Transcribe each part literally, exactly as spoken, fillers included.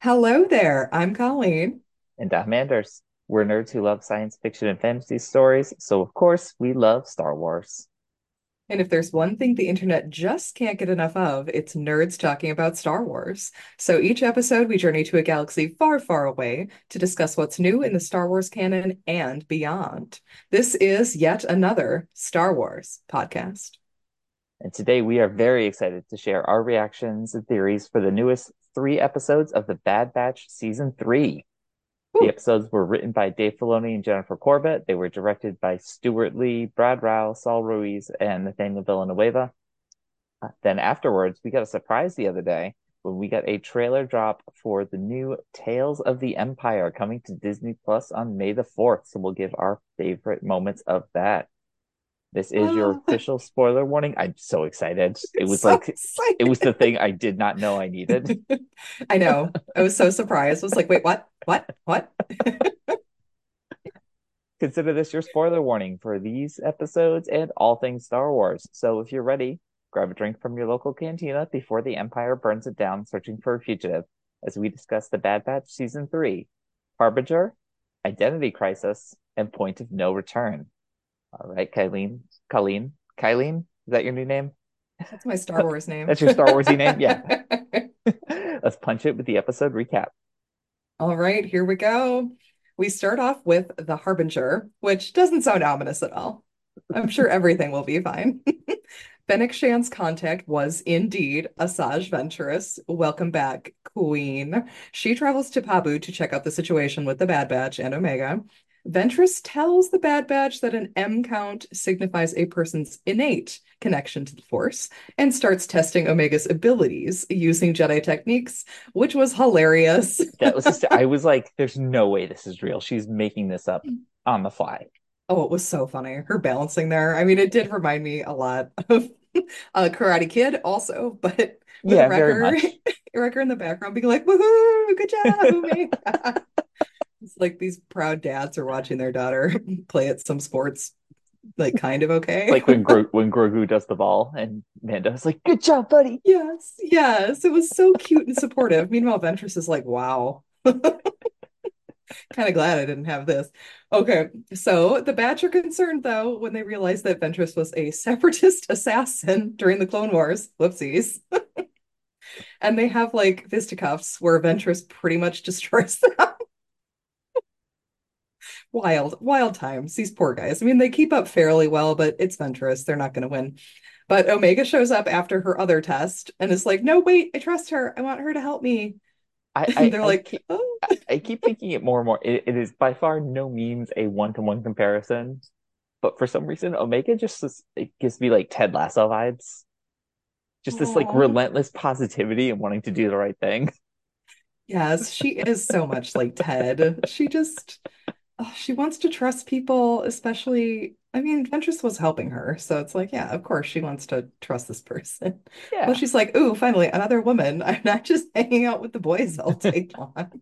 Hello there. I'm Colleen. And I'm Anders. We're nerds who love science fiction and fantasy stories, so of course we love Star Wars. And if there's one thing the internet just can't get enough of, it's nerds talking about Star Wars. So each episode, we journey to a galaxy far, far away to discuss what's new in the Star Wars canon and beyond. This is yet another Star Wars podcast. And today we are very excited to share our reactions and theories for the newest three episodes of The Bad Batch Season three. The Whew. episodes were written by Dave Filoni and Jennifer Corbett. They were directed by Stuart Lee, Brad Rao, Saul Ruiz, and Nathaniel Villanueva. Uh, then afterwards, we got a surprise the other day when we got a trailer drop for the new Tales of the Empire coming to Disney Plus on May the fourth. So we'll give our favorite moments of that. This is your Oh, official spoiler warning. I'm so excited. It it's was so like, it was the excited. thing I did not know I needed. I know. I was so surprised. I was like, wait, what? What? What? Consider this your spoiler warning for these episodes and all things Star Wars. So if you're ready, grab a drink from your local cantina before the Empire burns it down searching for a fugitive as we discuss The Bad Batch Season three, Harbinger, Identity Crisis, and Point of No Return. All right, Kylene, Colleen, Kylene, is that your new name? That's my Star Wars name. That's your Star Warsy name? Yeah. Let's punch it with the episode recap. All right, here we go. We start off with the Harbinger, which doesn't sound ominous at all. I'm sure everything will be fine. Fennec Shan's contact was indeed Asajj Ventress. Welcome back, Queen. She travels to Pabu to check out the situation with the Bad Batch and Omega. Ventress tells the Bad Batch that an M count signifies a person's innate connection to the Force and starts testing Omega's abilities using Jedi techniques, which was hilarious. That was just, I was like, there's no way this is real. She's making this up on the fly. Oh, it was so funny. Her balancing there. I mean, it did remind me a lot of uh, Karate Kid also, but with Yeah, very Wrecker, much. Wrecker in the background being like, woohoo, good job, Omega. It's like these proud dads are watching their daughter play at some sports, like kind of okay. Like when Gro- when Grogu does the ball and Mando's like, "Good job, buddy." Yes, yes. It was so cute and supportive. Meanwhile, Ventress is like, wow. Kind of glad I didn't have this. Okay, so the Batch are concerned though when they realize that Ventress was a separatist assassin during the Clone Wars. Whoopsies. And they have like fisticuffs where Ventress pretty much destroys them. Wild, wild times. These poor guys. I mean, they keep up fairly well, but it's Ventress. They're not going to win. But Omega shows up after her other test and is like, no, wait, I trust her. I want her to help me. I And I, they're I like, keep oh, I keep thinking it more and more. It, it is by far no means a one to one comparison, but for some reason, Omega just it gives me like Ted Lasso vibes. Just this like oh. relentless positivity and wanting to do the right thing. Yes, she is so much like Ted. She just oh, she wants to trust people, especially, I mean, Ventress was helping her. So it's like, yeah, of course she wants to trust this person. Well, Yeah. she's like, ooh, finally, another woman. I'm not just hanging out with the boys all day long.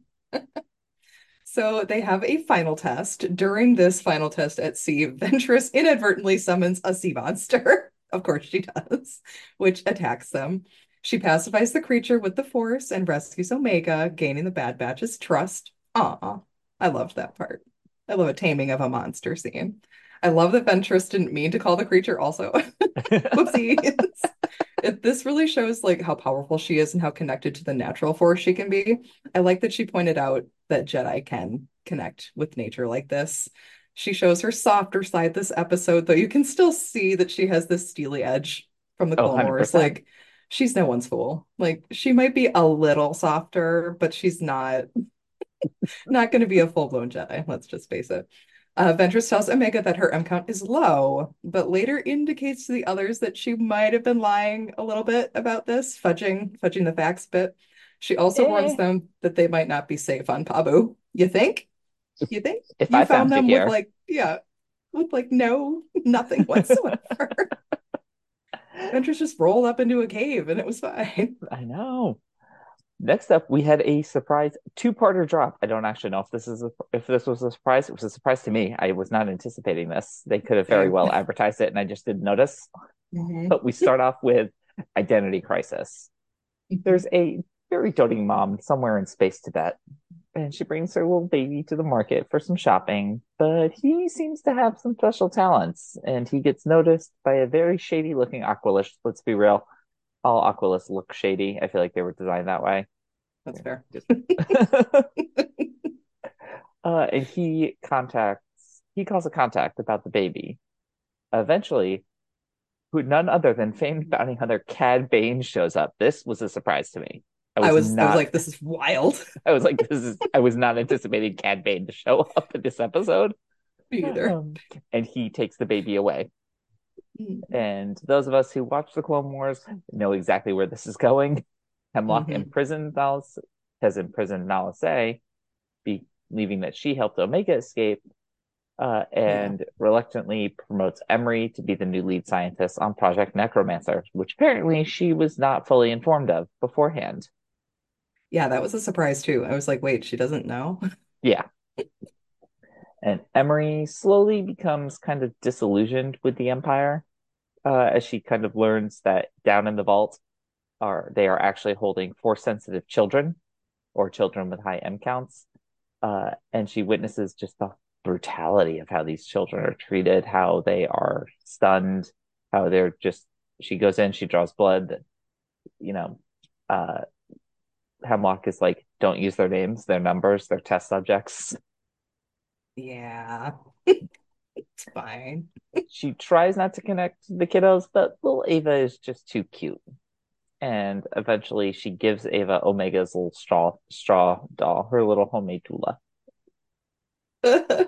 So they have a final test. During this final test at sea, Ventress inadvertently summons a sea monster. Of course she does, which attacks them. She pacifies the creature with the Force and rescues Omega, gaining the Bad Batch's trust. Aw, I loved that part. I love a taming of a monster scene. I love that Ventress didn't mean to call the creature also. Whoopsies. It, this really shows like how powerful she is and how connected to the natural force she can be. I like that she pointed out that Jedi can connect with nature like this. She shows her softer side this episode, though you can still see that she has this steely edge from the Oh, Clone Wars. one hundred percent. Like she's no one's fool. Like she might be a little softer, but she's not not going to be a full-blown Jedi. Let's just face it. Uh, Ventress tells Omega that her M count is low, but later indicates to the others that she might have been lying a little bit about this, fudging, fudging the facts a bit. She also warns Eh. them that they might not be safe on Pabu. You think? You think? If You I found found you them with here, like, yeah, with like no, nothing whatsoever. Ventress just rolled up into a cave and it was fine. I know. Next up, we had a surprise two-parter drop. I don't actually know if this is a, if this was a surprise. It was a surprise to me. I was not anticipating this. They could have very Same. well advertised it, and I just didn't notice. Mhm. But we start off with Identity Crisis. There's a very doting mom somewhere in space Tibet, and she brings her little baby to the market for some shopping. But he seems to have some special talents, and he gets noticed by a very shady looking Aqualish. Let's be real, all Aqualists look shady. I feel like they were designed that way. That's fair. Just uh, and he contacts he calls a contact about the baby. Eventually, who none other than famed bounty hunter Cad Bane shows up. This was a surprise to me. I I was was I was not like, this is wild. I was like, this is I was not anticipating Cad Bane to show up in this episode. Me either. Um, and he takes the baby away. Mm-hmm. And those of us who watch the Clone Wars know exactly where this is going. Hemlock Mm-hmm. imprisoned Nala has imprisoned Nala Se, believing that she helped Omega escape, uh, Yeah. and reluctantly promotes Emery to be the new lead scientist on Project Necromancer, which apparently she was not fully informed of beforehand. Yeah, that was a surprise too. I was like, wait, she doesn't know? Yeah. And Emery slowly becomes kind of disillusioned with the Empire, uh, as she kind of learns that down in the vault are they are actually holding force sensitive children or children with high M counts. Uh, and she witnesses just the brutality of how these children are treated, how they are stunned, how they're just. She goes in, she draws blood. You know, uh, Hemlock is like, don't use their names, their numbers, their test subjects. Yeah, it's fine. She tries not to connect the kiddos, but little Ava is just too cute. And eventually she gives Ava Omega's little straw straw doll, her little homemade Tula. I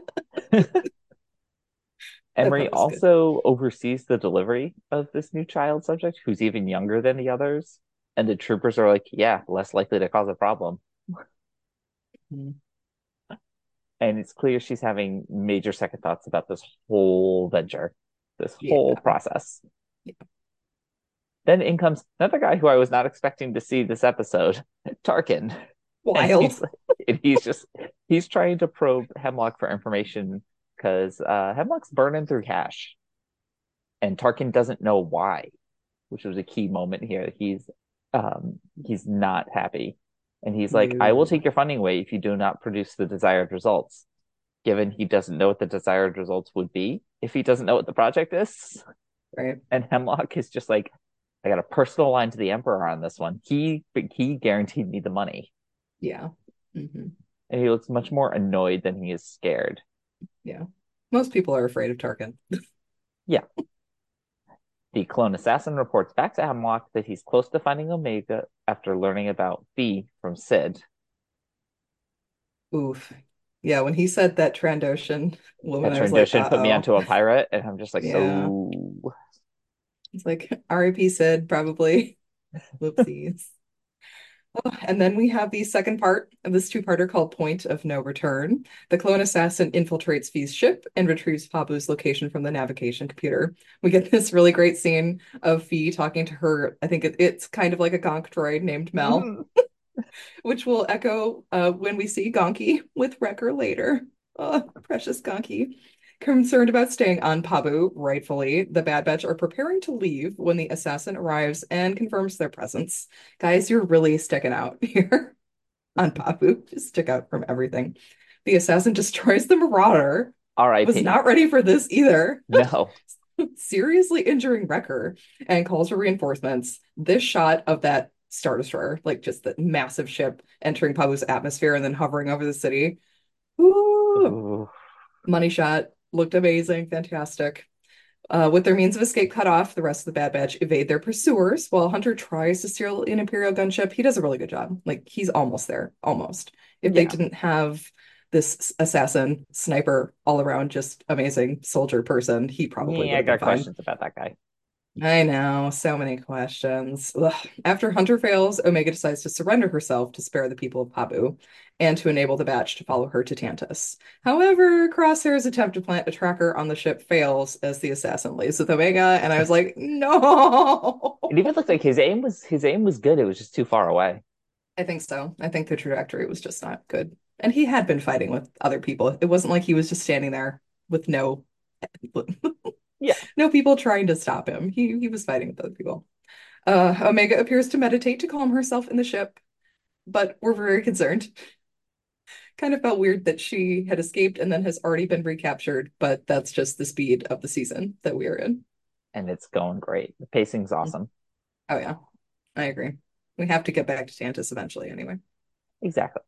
Emery thought it was good. also oversees the delivery of this new child subject, who's even younger than the others. And the troopers are like, yeah, less likely to cause a problem. Mhm. And it's clear she's having major second thoughts about this whole venture, this whole Yeah. process. Yeah. Then in comes another guy who I was not expecting to see this episode, Tarkin. And Wild. he's and he's just he's trying to probe Hemlock for information because uh, Hemlock's burning through cash, and Tarkin doesn't know why, which was a key moment here. He's um, he's not happy, and he's like, "I will No. take your funding away if you do not produce the desired results." Given he doesn't know what the desired results would be if he doesn't know what the project is, Right. and Hemlock is just like, "I got a personal line to the Emperor on this one. He he guaranteed me the money." Yeah. Hmm. And he looks much more annoyed than he is scared. Yeah. Most people are afraid of Tarkin. Yeah. The clone assassin reports back to Hemlock that he's close to finding Omega after learning about V from Sid. Oof. Yeah, when he said that Trandoshan woman, That I was like, Trandoshan put me uh-oh. onto a pirate, and I'm just like, Yeah. so. It's like R I P Sid, probably. Whoopsies. Oh, and then we have the second part of this two-parter called Point of No Return. The clone assassin infiltrates V's ship and retrieves Pabu's location from the navigation computer. We get this really great scene of V talking to her. I think it, it's kind of like a gonk droid named Mel, Mhm. which will echo uh, when we see Gonky with Wrecker later. Oh, precious Gonky. Concerned about staying on Pabu, rightfully, the Bad Batch are preparing to leave when the assassin arrives and confirms their presence. Guys, you're really sticking out here on Pabu. Just stick out from everything. The assassin destroys the Marauder. Was R I P. not ready for this either. No. Seriously injuring Wrecker and calls for reinforcements. This shot of that Star Destroyer, like just the massive ship entering Pabu's atmosphere and then hovering over the city. Ooh, Ooh. money shot. Looked amazing, fantastic. Uh, with their means of escape cut off, the rest of the Bad Batch evade their pursuers while Hunter tries to steal an Imperial gunship. He does a really good job. Like, he's almost there, almost. If they Yeah. didn't have this assassin, sniper, all around just amazing soldier person, he probably Yeah, would I have been got fine. questions about that guy. I know, so many questions. Ugh. After Hunter fails, Omega decides to surrender herself to spare the people of Pabu and to enable the batch to follow her to Tantus. However, Crosshair's attempt to plant a tracker on the ship fails as the assassin leaves with Omega, and I was like, no. It even looked like his aim was his aim was good. It was just too far away. I think so. I think the trajectory was just not good. And he had been fighting with other people. It wasn't like he was just standing there with no Yeah. no people trying to stop him. He he was fighting with other people. Uh, Omega appears to meditate to calm herself in the ship. but we're very concerned. Kind of felt weird that she had escaped and then has already been recaptured, but that's just the speed of the season that we are in. And it's going great. The pacing's Mm. awesome. Oh yeah, I agree. We have to get back to Tantus eventually anyway. Exactly.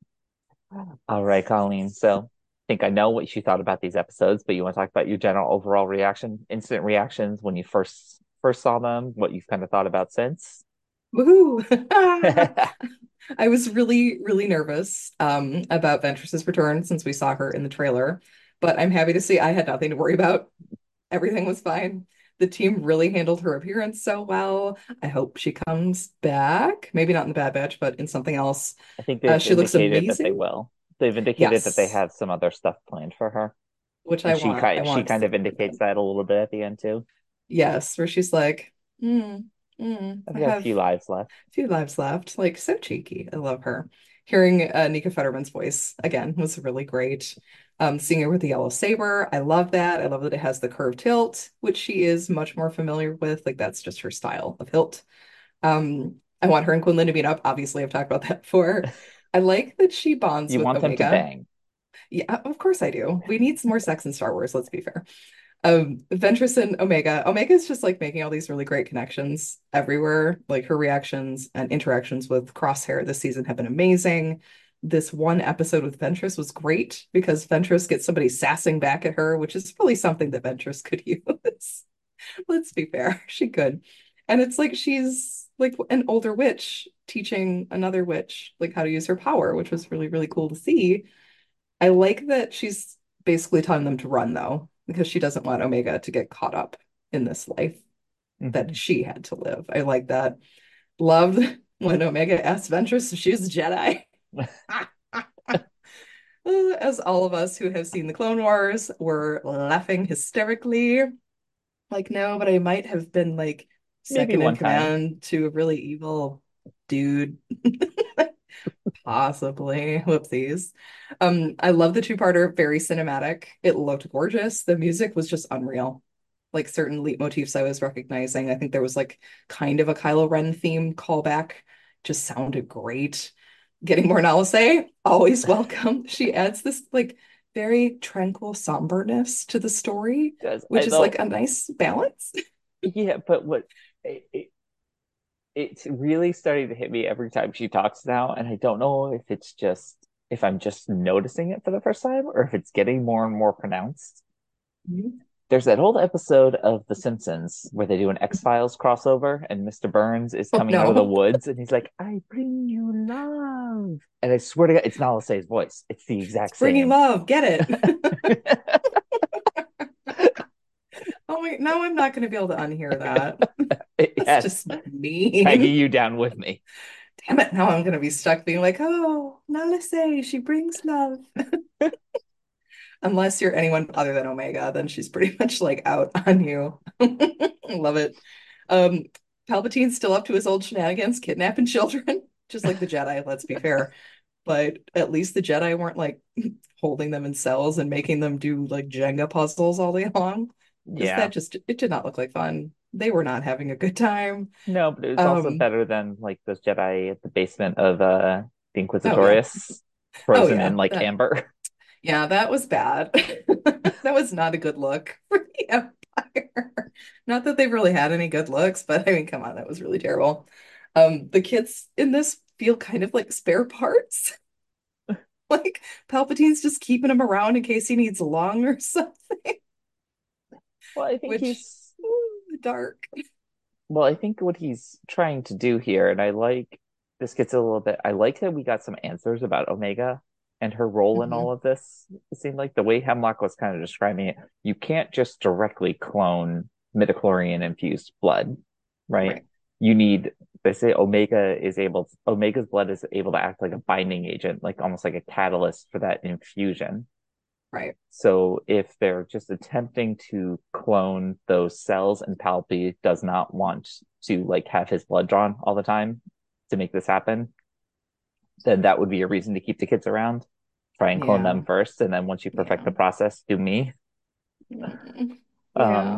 All right, Colleen. So I think I know what you thought about these episodes, but you want to talk about your general overall reaction, instant reactions when you first first saw them, what you've kind of thought about since. Woohoo! I was really, really nervous um, about Ventress's return since we saw her in the trailer, but I'm happy to see I had nothing to worry about. Everything was fine. The team really handled her appearance so well. I hope she comes back. Maybe not in the Bad Batch, but in something else. I think Uh, they've she looks indicated that they amazing. will. They've indicated that they Yes, have some other stuff planned for her, which I and she want. I kind she want kind of super indicates good. that a little bit at the end too. Yes, where she's like, mm, mm, I've I got a have few lives left. few lives left. Like so cheeky. I love her. Hearing uh, Nika Fetterman's voice again was really great. Um, seeing her with the yellow saber, I love that. I love that it has the curved hilt, which she is much more familiar with. Like that's just her style of hilt. Um, I want her and Quinlan to meet up. Obviously, I've talked about that before. I like that she bonds You with want them to Omega. bang. Yeah, of course I do. We need some more sex in Star Wars, let's be fair. Um, Ventress and Omega. Omega is just like making all these really great connections everywhere. Like her reactions and interactions with Crosshair this season have been amazing. This one episode with Ventress was great because Ventress gets somebody sassing back at her, which is really something that Ventress could use. Let's be fair, she could. And it's like she's like an older witch teaching another witch like how to use her power, which was really, really cool to see. I like that she's basically telling them to run though, because she doesn't want Omega to get caught up in this life that Mhm. she had to live. I like that. Loved when Omega asked Ventress if she was a Jedi. As all of us who have seen the Clone Wars were laughing hysterically. Like, no, but I might have been like Maybe second in one time. command to a really evil dude. Possibly. Whoopsies. Um, I love the two-parter, very cinematic. It looked gorgeous. The music was just unreal. Like certain leitmotifs I was recognizing. I think there was like kind of a Kylo Ren theme callback. Just sounded great. Getting more Nalase, always welcome. She adds this like very tranquil somberness to the story, Because I which is like don't. a nice balance. Yeah, but what it, it, it's really starting to hit me every time she talks now, and I don't know if it's just if I'm just noticing it for the first time or if it's getting more and more pronounced. Mhm. There's that old episode of The Simpsons where they do an X-Files crossover and mister Burns is Oh coming out of the no. woods and he's like, I bring you love. And I swear to God, it's not Lasse's voice. It's the It's exact bringing same. love. Get it. Oh wait, now I'm not going to be able to unhear that. That's Yes, just tagging mean. you down with me. Damn it, now I'm going to be stuck being like, oh, Nalase, she brings love. Unless you're anyone other than Omega, then she's pretty much like out on you. Love it. Um, Palpatine's still up to his old shenanigans, kidnapping children, just like the Jedi, let's be fair. But at least the Jedi weren't like holding them in cells and making them do like Jenga puzzles all day long, because Yeah. that just it did not look like fun. They were not having a good time. No, but it was also Um, better than like those Jedi at the basement of uh the oh yeah. Inquisitorius, Oh frozen in yeah. like That amber. yeah, that was bad. That was not a good look for the Empire. Not that they've really had any good looks, but I mean, come on, that was really terrible. Um, the kids in this feel kind of like spare parts. Like Palpatine's just keeping him around in case he needs lung or something, Well, I think which he's ooh, dark. well, I think what he's trying to do here, and I like this gets a little bit I like that we got some answers about Omega and her role in all Mhm. of this. It seemed like the way Hemlock was kind of describing it, you can't just directly clone midichlorian infused blood, right? Right, You need they say Omega is able to, Omega's blood is able to act like a binding agent, like almost like a catalyst for that infusion. right. So if they're just attempting to clone those cells and Palpy does not want to like have his blood drawn all the time to make this happen, then that would be a reason to keep the kids around. Try and clone them Yeah, first, and then once you perfect yeah. the process, do me. Mm. Yeah. Um,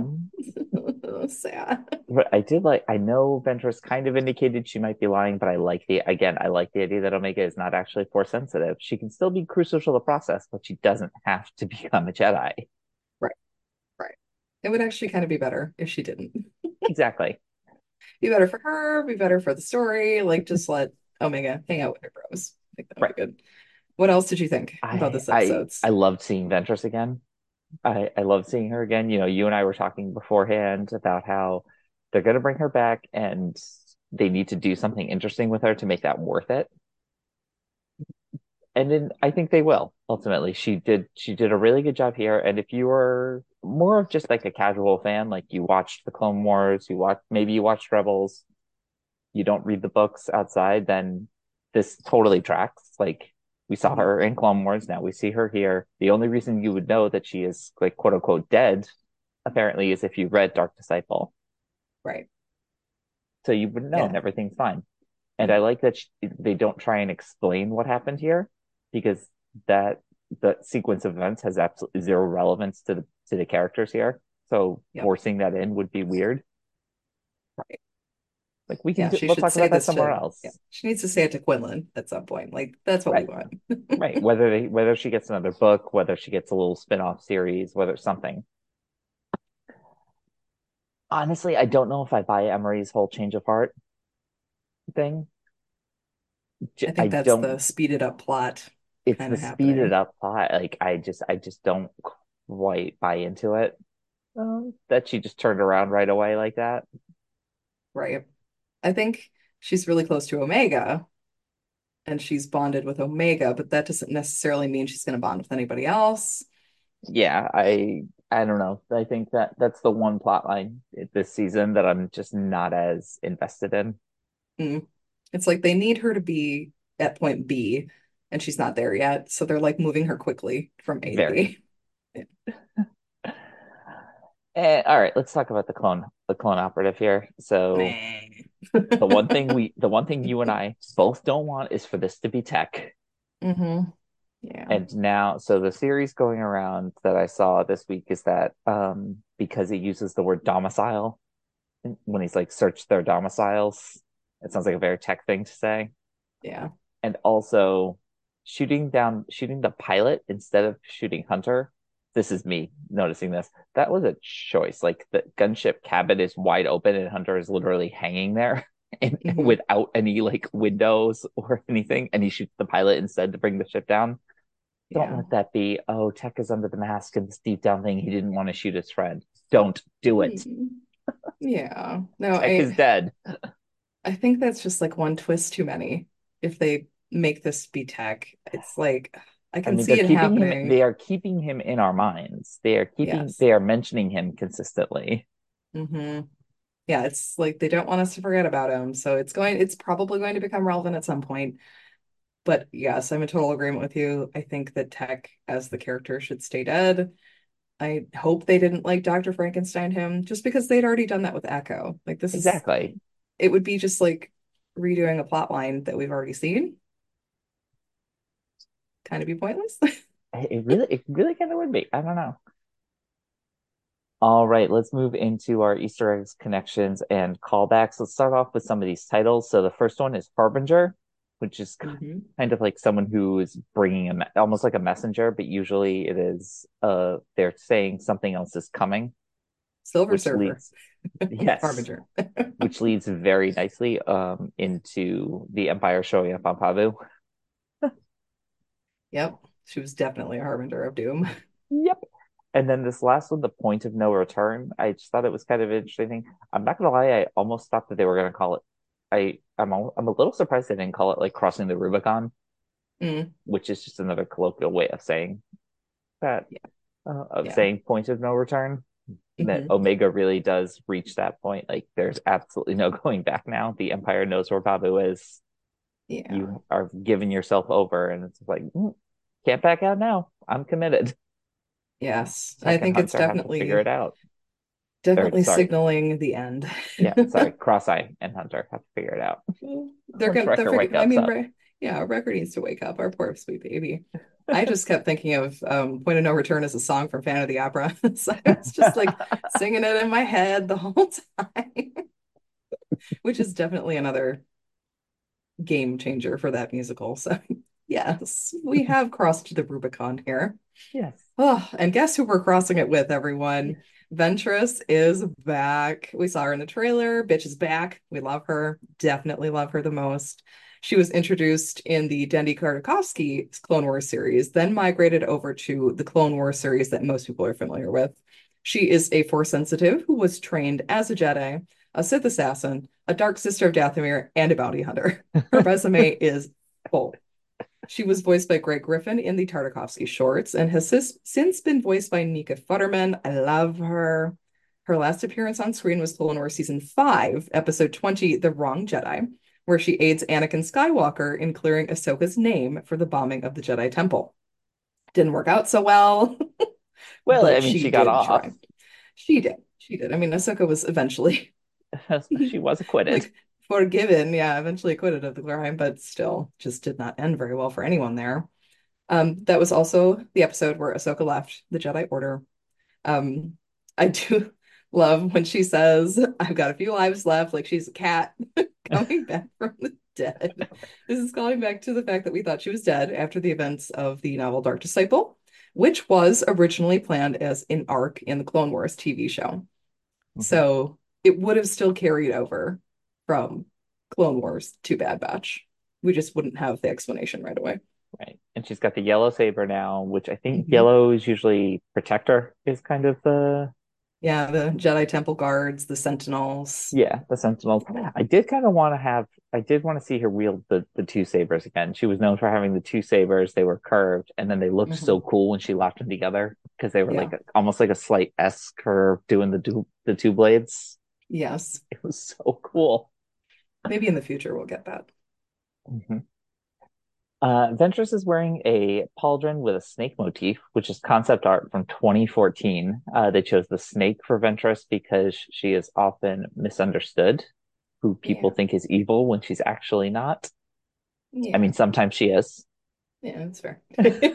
Sad. But I did like, I know Ventress kind of indicated she might be lying, but I like the, again, I like the idea that Omega is not actually force sensitive. She can still be crucial to the process, but she doesn't have to become a Jedi. Right, right. It would actually kind of be better if she didn't. Exactly. Be better for her, be better for the story. Like, just let Omega hang out with her bros. I think that would Right. be good. What else did you think about I this I episodes? I loved seeing Ventress again. I I love seeing her again. You know, you and I were talking beforehand about how they're going to bring her back and they need to do something interesting with her to make that worth it. And then I think they will ultimately. She did she did a really good job here. And if you were more of just like a casual fan, like you watched the Clone Wars, you watch maybe you watched Rebels, you don't read the books outside, then this totally tracks. Like we saw Mhm. her in Clone Wars, now we see her here. The only reason you would know that she is like quote unquote dead, apparently, is if you read Dark Disciple. Right. So you would know and Yeah. everything's fine. And I like that she, they don't try and explain what happened here because that the sequence of events has absolutely zero relevance to the to the characters here. So Yep. forcing that in would be weird. Right. Like we can Yeah, do, she we'll should talk say about that this somewhere to, yeah, else. she needs to say it to Quinlan at some point. Like, that's what we Right. want. Right. Whether they whether she gets another book, whether she gets a little spin-off series, whether something. Honestly, I don't know if I buy Emery's whole change of heart thing. I I think that's the don't speeded up plot it's kind the of speeded happening. up plot. Like I just I just don't quite buy into it. Um, that she just turned around right away like that. Right. I think she's really close to Omega and she's bonded with Omega, but that doesn't necessarily mean she's going to bond with anybody else. Yeah, I I don't know. I think that that's the one plot line this season that I'm just not as invested in. Mm. It's like they need her to be at point B and she's not there yet. So they're like moving her quickly from A to Very. B. Yeah. Eh, all right, let's talk about the clone the clone operative here. So Meh. the one thing we the one thing you and I both don't want is for this to be tech. hmm Yeah. And now, so the series going around that I saw this week is that um because it uses the word domicile when he's like search their domiciles, it sounds like a very tech thing to say. Yeah. And also shooting down shooting the pilot instead of shooting Hunter. This is me noticing this. That was a choice. Like the gunship cabin is wide open and Hunter is literally hanging there and hmm without any like windows or anything, and he shoots the pilot instead to bring the ship down. Don't Yeah. let that be, oh, Tech is under the mask and this deep down thing he didn't want to shoot his friend. Don't do it. Mm. Yeah. No, Tech is I dead. I think that's just like one twist too many. If they make this be tech, it's like I I can mean, they're see it keeping him. happening. They are keeping him in our minds. They are keeping. Yes. They are mentioning him consistently. hmm Yeah, it's like they don't want us to forget about him. So it's going, it's probably going to become relevant at some point. But yes, I'm in total agreement with you. I think that Tech as the character should stay dead. I hope they didn't like Doctor Frankenstein him just because they'd already done that with Echo. Like this is, Exactly. it would be just like redoing a plot line that we've already seen. Kind of be pointless. It really, it really kind of would be. I don't know. All right, let's move into our Easter eggs, connections, and callbacks. Let's start off with some of these titles. So the first one is Harbinger, which is hmm kind of like someone who is bringing a, me- almost like a messenger, but usually it is, uh, they're saying something else is coming, Silver which Surfer, leads, yes, Harbinger. which leads very nicely um into the Empire showing up on Pabu. Yep, she was definitely a harbinger of doom. Yep. And then this last one, the point of no return. I just thought it was kind of interesting. I'm not gonna lie, I almost thought that they were gonna call it. I I'm al- I'm a little surprised they didn't call it like crossing the Rubicon, Mm, which is just another colloquial way of saying that, yeah, uh, of yeah. saying point of no return. That hmm Omega really does reach that point. Like there's absolutely no going back now. The Empire knows where Babu is. Yeah. You are giving yourself over, and it's like mm, can't back out now. I'm committed. Yes. I Tech and think it's Hunter have to figure it definitely out. Or definitely sorry, signaling the end. yeah, sorry, Cross Eye and Hunter have to figure it out Well, they're once gonna they're Wrecker figuring I wakes mean, up. Re yeah, Record needs to wake up, our poor sweet baby. I just kept thinking of um, Point of No Return as a song from Phantom of the Opera. So I was just like singing it in my head the whole time, which is definitely another game changer for that musical. So yes, we have crossed the Rubicon here. Yes. Oh, and guess who we're crossing it with, everyone? Ventress is back. We saw her in the trailer. Bitch is back. We love her. Definitely love her the most. She was introduced in the Dendy Tartakovsky Clone Wars series, then migrated over to the Clone Wars series that most people are familiar with. She is a Force sensitive who was trained as a Jedi, a Sith assassin, a Dark Sister of Dathomir, and a bounty hunter. Her resume is full. She was voiced by Greg Griffin in the Tartakovsky shorts and has sis- since been voiced by Nika Futterman. I love her. Her last appearance on screen was Clone Wars Season five, Episode twenty, The Wrong Jedi, where she aids Anakin Skywalker in clearing Ahsoka's name for the bombing of the Jedi Temple. Didn't work out so well, Well, I but mean, she she got did off. try. She did. She did. I mean, Ahsoka was eventually She was acquitted. like forgiven, yeah, eventually acquitted of the crime, but still just did not end very well for anyone there. Um, that was also the episode where Ahsoka left the Jedi Order. Um, I do love when she says, I've got a few lives left, like she's a cat coming back from the dead. This is calling back to the fact that we thought she was dead after the events of the novel Dark Disciple, which was originally planned as an arc in the Clone Wars T V show. Mhm. So it would have still carried over from Clone Wars to Bad Batch. We just wouldn't have the explanation right away. Right. And she's got the yellow saber now, which I think Mhm. yellow is usually protector is kind of the Yeah, the Jedi Temple guards, the Sentinels. yeah, the sentinels. I did kind of want to have I did want to see her wield the the two sabers again. She was known for having the two sabers. They were curved and then they looked so Mhm. cool when she locked them together because they were Yeah. like a, almost like a slight S curve doing the two the two blades. Yes. It was so cool. Maybe in the future we'll get that. Mhm. Uh, Ventress is wearing a pauldron with a snake motif, which is concept art from twenty fourteen. Uh, they chose the snake for Ventress because she is often misunderstood, who people Yeah. think is evil when she's actually not. I Yeah. mean, sometimes she is. Yeah, that's fair.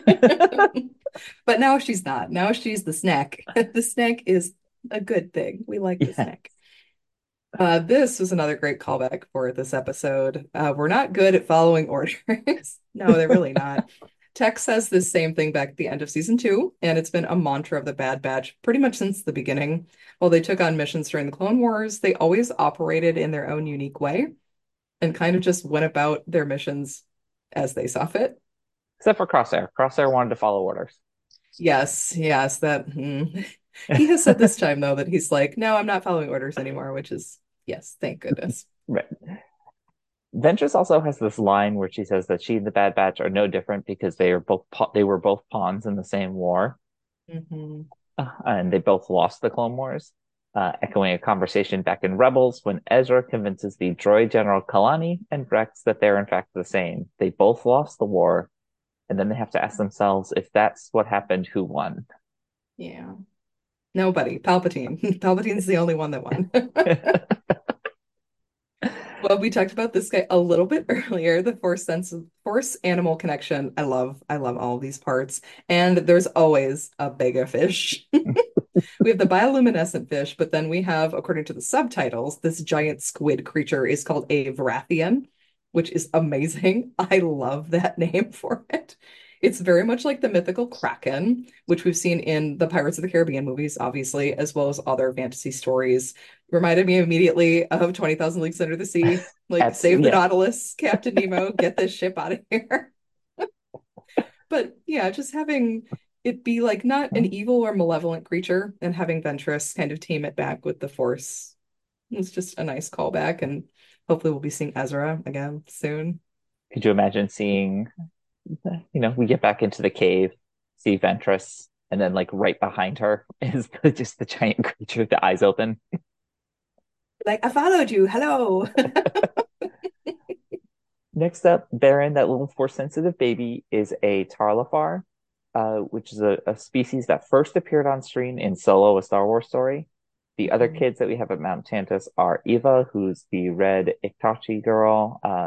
But now she's not. Now she's the snack. The snack is a good thing. We like the Yeah. snack. Uh, this was another great callback for this episode. Uh, we're not good at following orders. No, they're really not. Tech says this same thing back at the end of season two, and it's been a mantra of the Bad Batch pretty much since the beginning. While they took on missions during the Clone Wars, they always operated in their own unique way and kind of just went about their missions as they saw fit. Except for Crosshair. Crosshair wanted to follow orders. Yes, yes, that hmm. He has said this time though that he's like, no, I'm not following orders anymore, which is yes, thank goodness. Right. Ventress also has this line where she says that she and the Bad Batch are no different because they are both they were both pawns in the same war. Hmm. Uh, and they both lost the Clone Wars, uh, echoing a conversation back in Rebels when Ezra convinces the droid General Kalani and Rex that they're in fact the same. They both lost the war, and then they have to ask themselves if that's what happened, who won? Yeah. Nobody. Palpatine. Palpatine's the only one that won. Well, we talked about this guy a little bit earlier, the force sense force animal connection. I love, I love all of these parts. And there's always a bigger fish. We have the bioluminescent fish, but then we have, according to the subtitles, this giant squid creature is called a Varathian, which is amazing. I love that name for it. It's very much like the mythical Kraken, which we've seen in the Pirates of the Caribbean movies, obviously, as well as other fantasy stories. Reminded me immediately of twenty thousand Leagues Under the Sea. Like, save Absolutely, the yes. Nautilus, Captain Nemo, get this ship out of here. But yeah, just having it be like not an evil or malevolent creature and having Ventress kind of tame it back with the Force was just a nice callback. And hopefully we'll be seeing Ezra again soon. Could you imagine seeing, you know, we get back into the cave, see Ventress, and then like right behind her is just the giant creature, the eyes open. Like, I followed you. Hello. Next up, Baron, that little force sensitive baby, is a Tarlafar, uh, which is a, a species that first appeared on screen in Solo, a Star Wars story. The other Mhm. kids that we have at Mount Tantus are Eva, who's the red Iktachi girl, uh,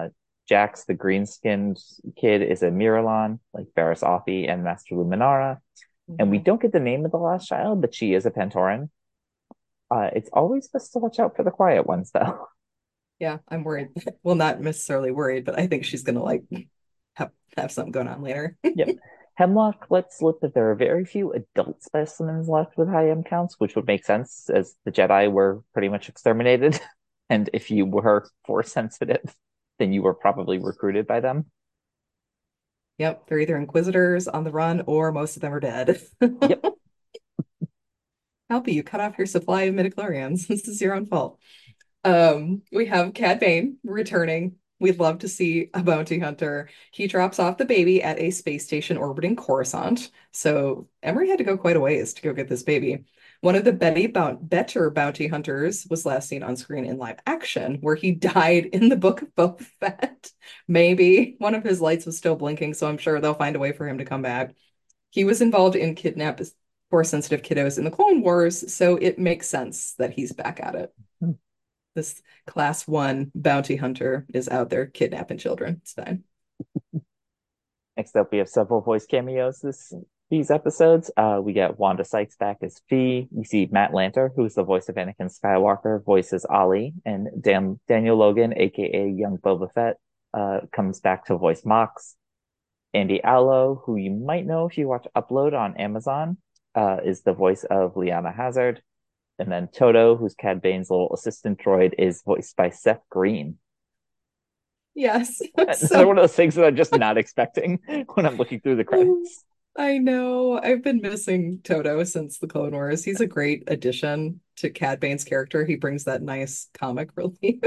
Jax, the green-skinned kid, is a Miralon, like Barriss Offee and Master Luminara. And we Mhm. don't get the name of the last child, but she is a Pantoran. Uh, it's always best to watch out for the quiet ones, though. Yeah, I'm worried. Well, not necessarily worried, but I think she's gonna like have have something going on later. Yep. Hemlock lets slip that there are very few adult specimens left with high M counts, which would make sense as the Jedi were pretty much exterminated. And if you were force sensitive, then you were probably recruited by them. Yep, they're either inquisitors on the run or most of them are dead. Yep. Helpy, you cut off your supply of midichlorians. This is your own fault. Um, we have Cad Bane returning. We'd love to see a bounty hunter. He drops off the baby at a space station orbiting Coruscant. So Emery had to go quite a ways to go get this baby. One of the Betty Bount Better bounty hunters was last seen on screen in live action, where he died in the Book of Boba Fett. Maybe one of his lights was still blinking, so I'm sure they'll find a way for him to come back. He was involved in kidnap force sensitive kiddos in the Clone Wars, so it makes sense that he's back at it. This class one bounty hunter is out there kidnapping children. It's fine. Next up, we have several voice cameos this these episodes. Uh, we get Wanda Sykes back as Phee. We see Matt Lanter, who's the voice of Anakin Skywalker, voices Ollie, and Dan- Daniel Logan, aka Young Boba Fett, uh, comes back to voice Mox. Andy Allo, who you might know if you watch Upload on Amazon, uh, is the voice of Liana Hazard. And then Toto, who's Cad Bane's little assistant droid, is voiced by Seth Green. Yes. Another So one of those things that I'm just not expecting when I'm looking through the credits. I know I've been missing Toto since the Clone Wars. He's a great addition to Cad Bane's character. He brings that nice comic relief.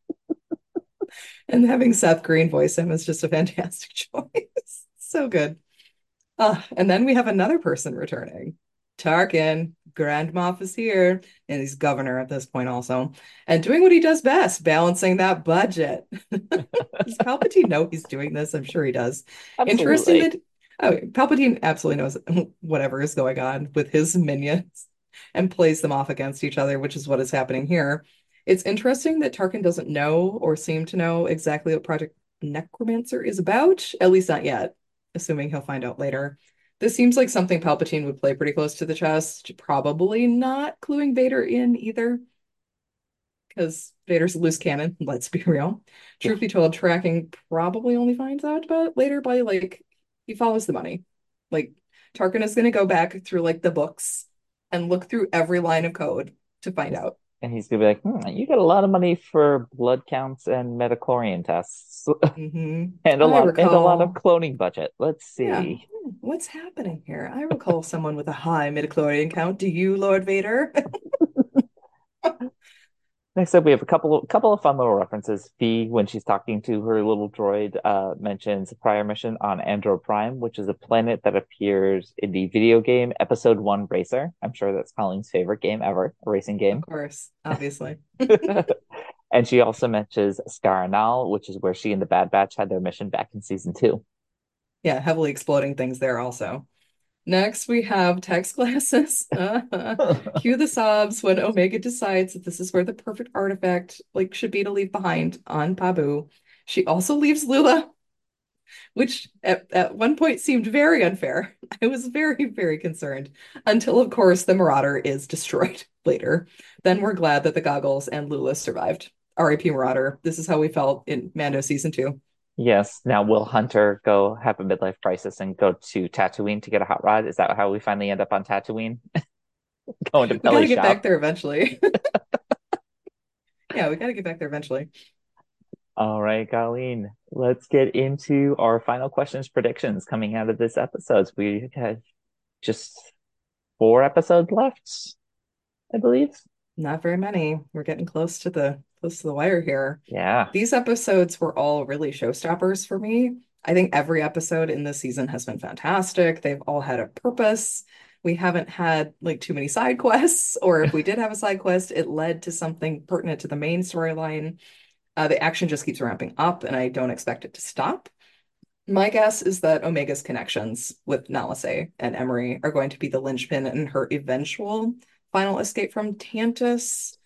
And having Seth Green voice him is just a fantastic choice. So good. Uh, and then we have another person returning. Tarkin, Grand Moff is here, and he's governor at this point also, and doing what he does best, balancing that budget. Does Palpatine know he's doing this? I'm sure he does. Interesting Absolutely. that oh, Palpatine absolutely knows whatever is going on with his minions and plays them off against each other, which is what is happening here. It's interesting that Tarkin doesn't know or seem to know exactly what Project Necromancer is about, at least not yet, assuming he'll find out later. This seems like something Palpatine would play pretty close to the chest, probably not cluing Vader in either, because Vader's a loose cannon, let's be real. Yeah. Truth be told, tracking probably only finds out about it later by like he follows the money. Like Tarkin is gonna go back through like the books and look through every line of code to find out. And he's gonna be like, hmm, you get a lot of money for blood counts and metachlorian tests, Hmm. and a I lot and a lot of recall, cloning budget. Let's yeah, see. hmm, what's happening here? I recall someone with a high midichlorian count. Do you, Lord Vader? Next up, we have a couple of couple of fun little references. Phee, when she's talking to her little droid, uh, mentions a prior mission on Andro Prime, which is a planet that appears in the video game Episode One Racer. I'm sure that's Colleen's favorite game ever, a racing Of game. course, obviously. And she also mentions Scaranal, which is where she and the Bad Batch had their mission back in season two. Yeah, heavily exploding things there also. Next, we have text glasses. Cue the sobs when Omega decides that this is where the perfect artifact like should be to leave behind on Pabu. She also leaves Lula, which at, at one point seemed very unfair. I was very, very concerned until, of course, the Marauder is destroyed later. Then we're glad that the goggles and Lula survived. R I P Marauder. This is how we felt in Mando season two. Yes. Now, will Hunter go have a midlife crisis and go to Tatooine to get a hot rod? Is that how we finally end up on Tatooine? Going to We got Belly to get back Shop. there eventually. Yeah, we got to get back there eventually. All right, Colleen, let's get into our final questions predictions coming out of this episode. We have just four episodes left, I believe. Not very many. We're getting close to the close to the wire here. Yeah. These episodes were all really showstoppers for me. I think every episode in this season has been fantastic. They've all had a purpose. We haven't had like too many side quests, or if we did have a side quest, it led to something pertinent to the main storyline. Uh, the action just keeps ramping up, and I don't expect it to stop. My guess is that Omega's connections with Nala Se and Emery are going to be the linchpin in her eventual final escape from Tantus.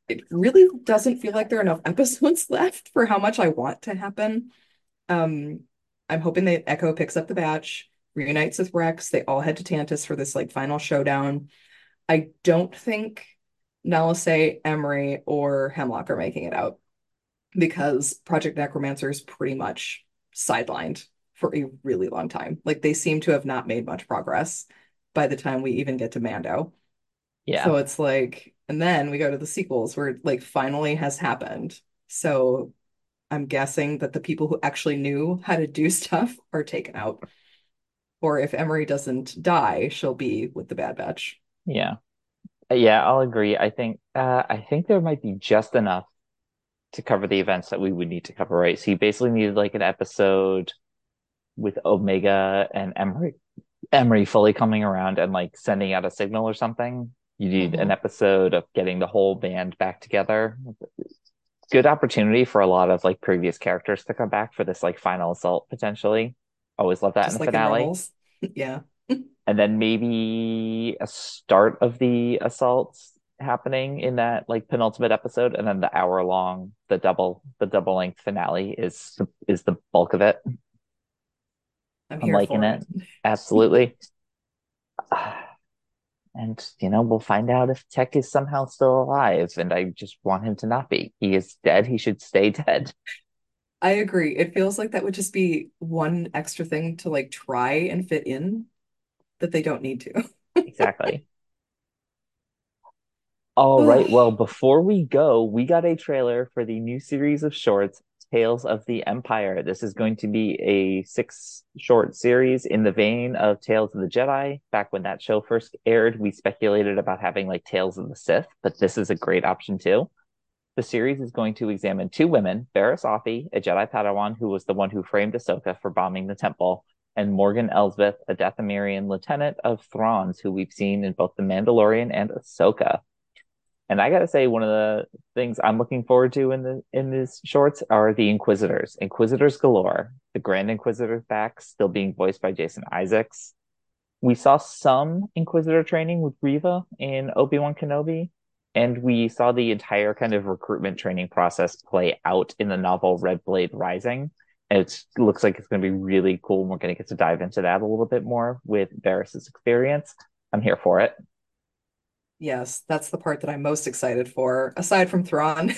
it really doesn't feel like there are enough episodes left for how much I want to happen. Um, I'm hoping that Echo picks up the batch, reunites with Rex. They all head to Tantus for this like final showdown. I don't think Nalase, Emery, or Hemlock are making it out because Project Necromancer is pretty much sidelined for a really long time. Like they seem to have not made much progress by the time we even get to Mando. Yeah. So it's like, and then we go to the sequels where it like finally has happened. So I'm guessing that the people who actually knew how to do stuff are taken out. Or if Emery doesn't die, she'll be with the Bad Batch. Yeah. Yeah, I'll agree. I think uh I think there might be just enough to cover the events that we would need to cover, right? So you basically needed like an episode with Omega and Emery Emery fully coming around and like sending out a signal or something. You need an Mhm. episode of getting the whole band back together. Good opportunity for a lot of like previous characters to come back for this like final assault potentially. Always love that in Just the like in finale. Rebels. Yeah. And then maybe a start of the assaults happening in that like penultimate episode, and then the hour long, the double the double length finale is is the bulk of it. I'm I'm here liking for it. it. Absolutely. And, you know, we'll find out if Tech is somehow still alive. And I just want him to not be. He is dead. He should stay dead. I agree. It feels like that would just be one extra thing to like try and fit in that they don't need to. Exactly. All right. Ugh. Well, before we go, we got a trailer for the new series of shorts, Tales of the Empire. This is going to be a six short series in the vein of Tales of the Jedi. Back when that show first aired, we speculated about having like Tales of the Sith, but this is a great option too. The series is going to examine two women, Barriss Offee, a Jedi Padawan who was the one who framed Ahsoka for bombing the temple, and Morgan Elsbeth, a Dathomirian lieutenant of Thrawn's who we've seen in both The Mandalorian and Ahsoka. And I gotta say, one of the things I'm looking forward to in the in these shorts are the Inquisitors. Inquisitors galore. The Grand Inquisitor's back, still being voiced by Jason Isaacs. We saw some Inquisitor training with Reva in Obi-Wan Kenobi, and we saw the entire kind of recruitment training process play out in the novel Red Blade Rising. And it looks like it's going to be really cool. We're going to get to dive into that a little bit more with Barriss's experience. I'm here for it. Yes, that's the part that I'm most excited for, aside from Thrawn.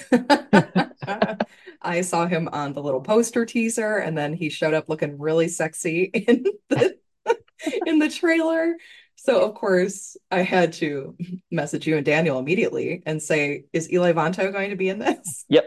I saw him on the little poster teaser, and then he showed up looking really sexy in the in the trailer. So of course I had to message you and Daniel immediately and say, is Eli Vanto going to be in this? Yep,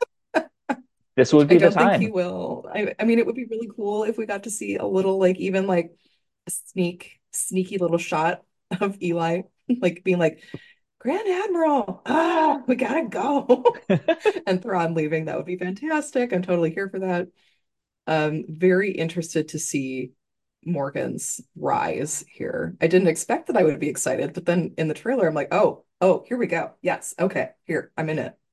this Which would I be the don't think he time. will. I, I mean, it would be really cool if we got to see a little, like, even like a sneak, sneaky little shot of Eli, like being like, Grand Admiral, ah, we gotta go. And Thrawn leaving. That would be fantastic. I'm totally here for that. Um, very interested to see Morgan's rise here. I didn't expect that I would be excited, but then in the trailer, I'm like, oh, oh, here we go. Yes, okay, here, I'm in it.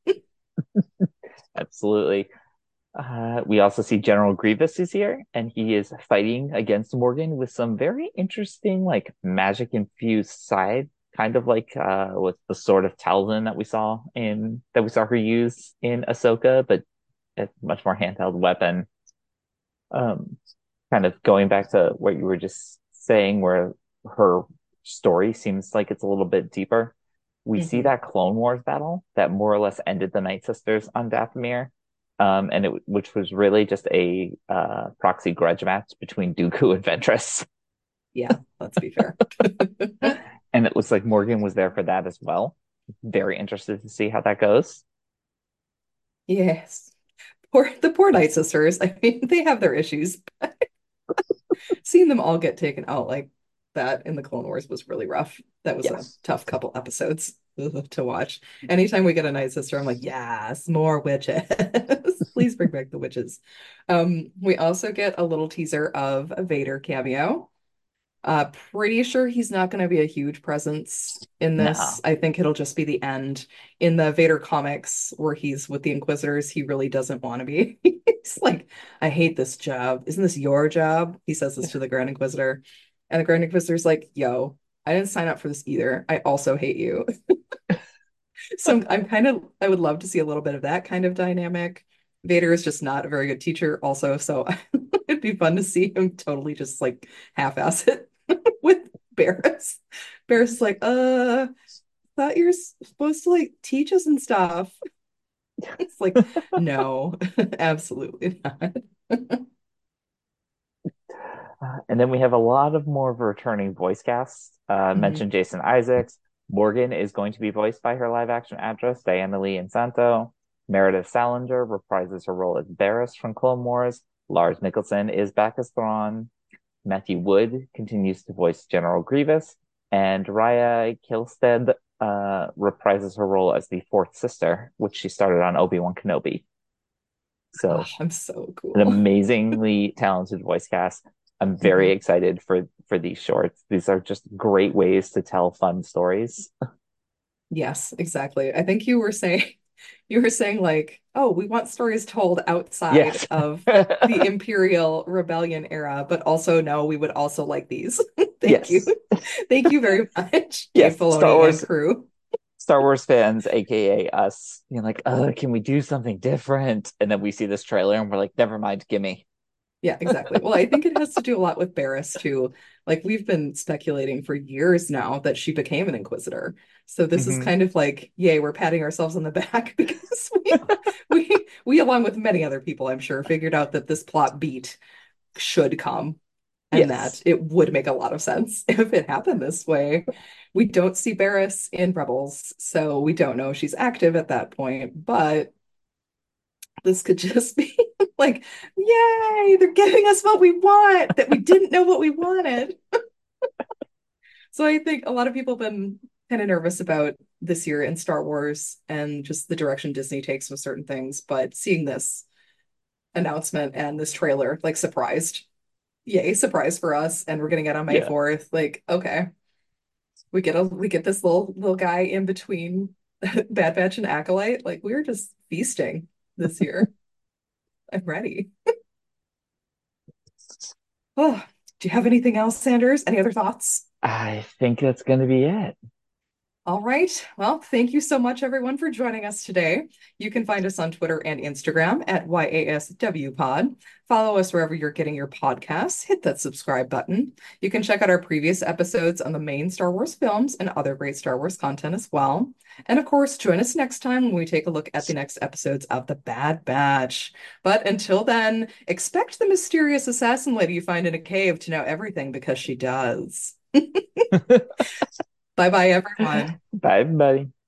Absolutely. Uh, we also see General Grievous is here, and he is fighting against Morgan with some very interesting, like magic infused side, kind of like uh, with the sword of Talzin that we saw in that we saw her use in Ahsoka, but a much more handheld weapon. Um, Kind of going back to what you were just saying, where her story seems like it's a little bit deeper. We see Mhm. that Clone Wars battle that more or less ended the Night Sisters on Dathomir, um, and it which was really just a uh, proxy grudge match between Dooku and Ventress, Yeah, let's be fair. and it looks like Morgan was there for that as well. Very interested to see how that goes. Yes. Poor the poor Night Sisters. I mean, they have their issues. Seeing them all get taken out like that in the Clone Wars was really rough. That was a Yes. tough couple episodes to watch. Anytime we get a Night Sister, I'm like, yes, more witches. Please bring back the witches. Um, we also get a little teaser of a Vader cameo. Uh, pretty sure he's not going to be a huge presence in this. No. I think it'll just be the end. In the Vader comics, where he's with the Inquisitors, he really doesn't want to be. He's like, I hate this job. Isn't this your job? He says this to the Grand Inquisitor. And the Grand Inquisitor's like, yo, I didn't sign up for this either. I also hate you. So I'm, I'm kind of, I would love to see a little bit of that kind of dynamic. Vader is just not a very good teacher, also. So it'd be fun to see him totally just like half-ass it with Barris. Barris is like, uh, thought you're s- supposed to like teach us and stuff. It's like, no, absolutely not. Uh, and then we have a lot of more returning voice casts. Uh, Mhm. mentioned Jason Isaacs. Morgan is going to be voiced by her live action actress, Diana Lee Insanto. Meredith Salinger reprises her role as Barris from Clone Wars. Lars Nicholson is back as Thrawn. Matthew Wood continues to voice General Grievous. And Raya Kilstead uh, reprises her role as the fourth sister, which she started on Obi-Wan Kenobi. Oh, So I'm so an cool. amazingly talented voice cast. I'm very Mhm. excited for for these shorts. These are just great ways to tell fun stories. Yes, exactly. I think you were saying you were saying like, oh, we want stories told outside Yes. of the Imperial Rebellion era, but also no, we would also like these. Thank you. Yes. Thank you very much, Dave Yes. Star Filoni and Wars crew. Star Wars fans, aka us, being like, "Uh, can we do something different?" And then we see this trailer and we're like, "Never mind, gimme." Yeah, exactly. Well, I think it has to do a lot with Barris too. Like we've been speculating for years now that she became an Inquisitor. So this is Hmm. kind of like, yay, we're patting ourselves on the back because we we we along with many other people, I'm sure, figured out that this plot beat should come and that Yes. it would make a lot of sense if it happened this way. We don't see Barris in Rebels, so we don't know if she's active at that point, but this could just be like, yay, they're giving us what we want that we didn't know what we wanted. So I think a lot of people have been kind of nervous about this year in Star Wars and just the direction Disney takes with certain things. But seeing this announcement and this trailer, like surprised, yay, surprise for us. And we're getting it on May Yeah. fourth. Like, okay, we get a we get this little little guy in between Bad Batch and Acolyte. Like we're just feasting this year. I'm ready. Oh, do you have anything else, Sanders? Any other thoughts? I think that's gonna be it. All right. Well, thank you so much, everyone, for joining us today. You can find us on Twitter and Instagram at Y A S W Pod. Follow us wherever you're getting your podcasts. Hit that subscribe button. You can check out our previous episodes on the main Star Wars films and other great Star Wars content as well. And of course, join us next time when we take a look at the next episodes of The Bad Batch. But until then, expect the mysterious assassin lady you find in a cave to know everything because she does. Bye bye, everyone. Bye, everybody.